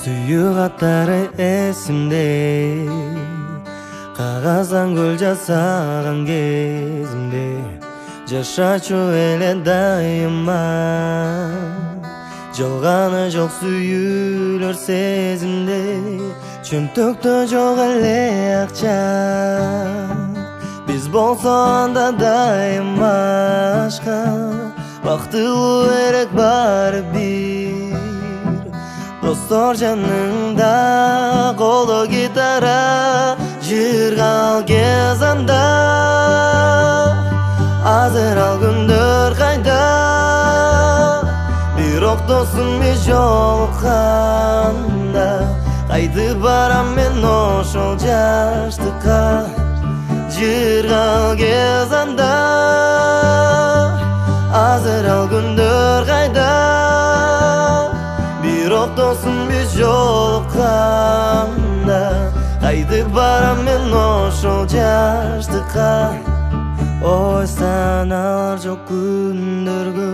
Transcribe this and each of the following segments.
Suyuq atlары esimde, qagazdan gül jasagan kezimde, жашачу эле дайыма. Жалганы жок сүйүүлөр сезимде, чөнтөктө жок эле акча. Биз болсо анда дайыма ашка, бактылуу эрек баары бир. Достор жаныңда, коло гитара, жыргал кез анда. Азыр ал күндөр кайда, бирок досум биз жолукканда. Кайтып барам мен ошол жаштыкка, жыргал кез анда. Азыр ал күндөр кайда, бирок досум биз жолукканда. Кайтып барам мен ошол жаштыкка. Ой санар жок күндөргө,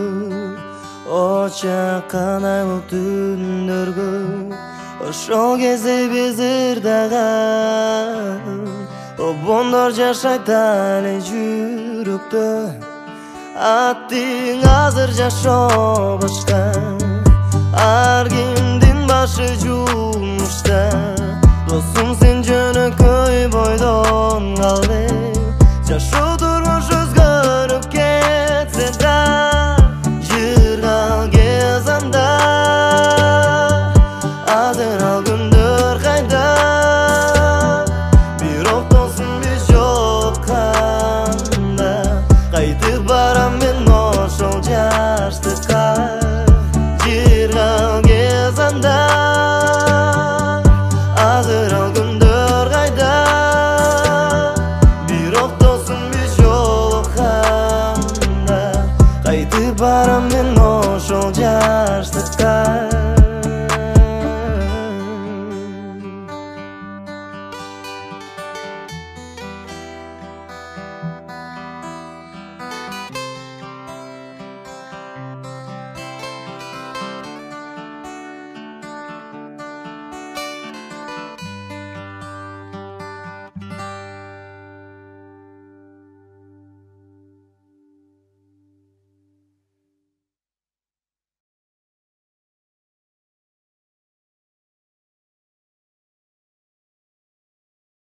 очаккан айлык түндөргө. Ошол кезде биз ырдаган обондор жашайт эле жүрөктө. Аттың азыр жашоо башка, ар кимдин башы жумушта. Досум сен жөнөкөй бойдон калды, жашоо турмуш өзгөрүп кетсе да, жыргал кез анда. Азыр ал күндөр кайда, бирок досум биз жолукканда. Кайтып барам мен ошол жаштыкка, жыргал кез анда. Азыр ал күндөр кайда, бирок досум биз жолукканда. Кайтып барам мен ошол жаштыкка.